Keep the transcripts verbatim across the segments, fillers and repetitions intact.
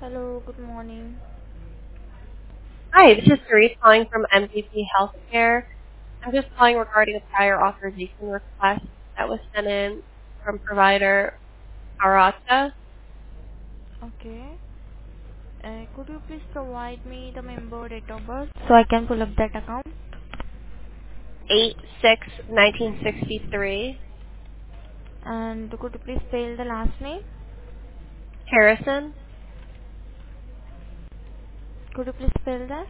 Hello, good morning. Hi, this is Therese calling from M V P Healthcare. I'm just calling regarding a prior authorization request that was sent in from provider Arata, Okay. Uh, could you please provide me the member date of birth so I can pull up that account? eight six nineteen sixty-three, And could you please spell the last name? Harrison, Could you please spell that?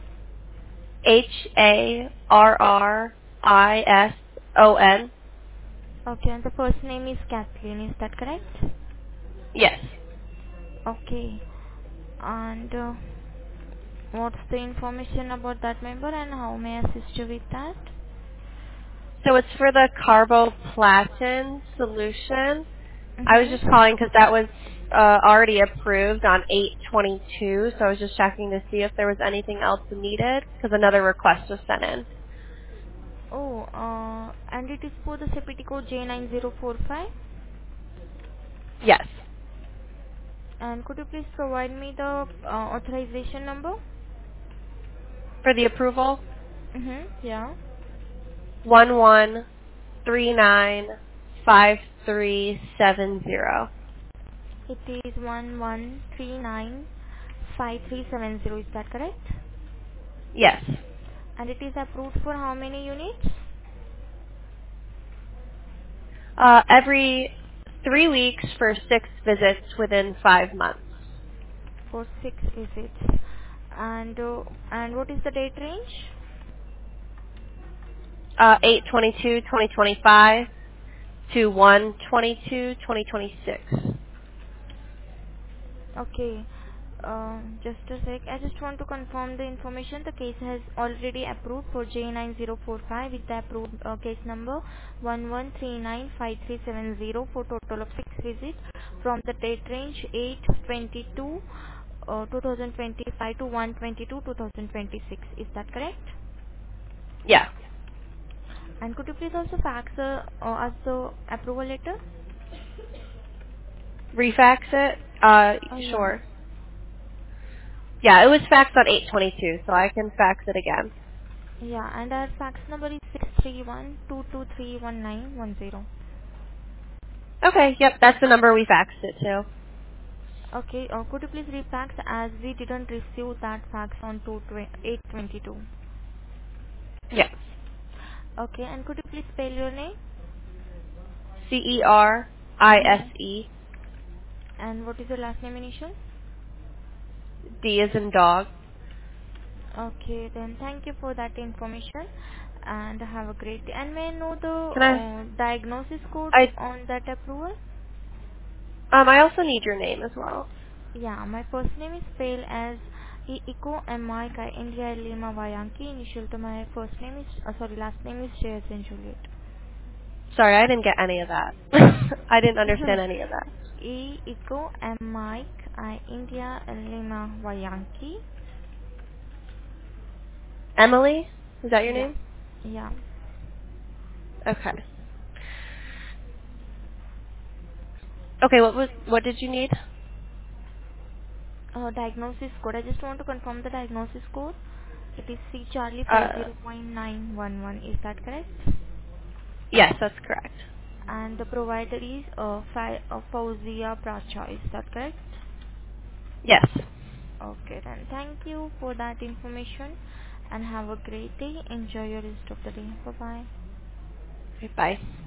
H A R R I S O N. Okay, and the first name is Kathleen, is that correct? Yes. Okay. And uh, what's the information about that member and how may I assist you with that? So it's for the carboplatin solution. I was Mm-hmm. just calling because that was uh, already approved on eight twenty-two, so I was just checking to see if there was anything else needed because another request was sent in. Oh, uh, and it is for the C P T code J nine zero four five. Yes. And could you please provide me the uh, authorization number? For the approval, Mm-hmm. Yeah. one one three nine five three seven zero. It is one one three nine five three seven zero. Is that correct? Yes. And it is approved for how many units? Uh, every three weeks for six visits within five months. For six visits. And uh, and what is the date range? Uh, eight twenty-two twenty twenty-five to one twenty-two twenty twenty-six. Okay. Uh, just a sec. I just want to confirm the information. The case has already approved for J nine zero four five with the approved uh, case number one one three nine five three seven zero for total of six visits from the date range eight twenty-two uh, twenty twenty-five to one twenty-two twenty twenty-six. Is that correct? Yeah. And could you please also fax uh, uh, us the approval letter? Refax it? Uh, Oh yeah. sure. Yeah, it was faxed on eight twenty-two, so I can fax it again. Yeah, and our fax number is six three one two two three one nine one zero. Okay, yep, that's the number we faxed it to. Okay, uh, could you please refax as we didn't receive that fax on eight twenty-two. Yes. Okay, and could you please spell your name? C E R I S Mm-hmm. E. And what is your last name initial? D is in dog. Okay, then thank you for that information and have a great day. And may I know the Can I, uh, diagnosis code I, on that approval? um, I also need your name as well. Yeah, my first name is spelled as E Eco M I K India Lima Vayanki. Initial to my first name is uh, sorry, last name is J as in Juliet. Sorry, I didn't get any of that. I didn't understand any of that. E Eco M Mike I India Lima Yankee. Emily? Is that your Yeah. name? Yeah. Okay. Okay, what was, what did you need? Uh, diagnosis code. I just want to confirm the diagnosis code. It is C Charlie Uh, five zero point nine one one. Is that correct? yes, that's correct. And the provider is uh, Fa- uh, Fauzia Pracha. Is that correct? Yes. Okay, then thank you for that information and have a great day. Enjoy your rest of the day. Bye bye. Okay, bye.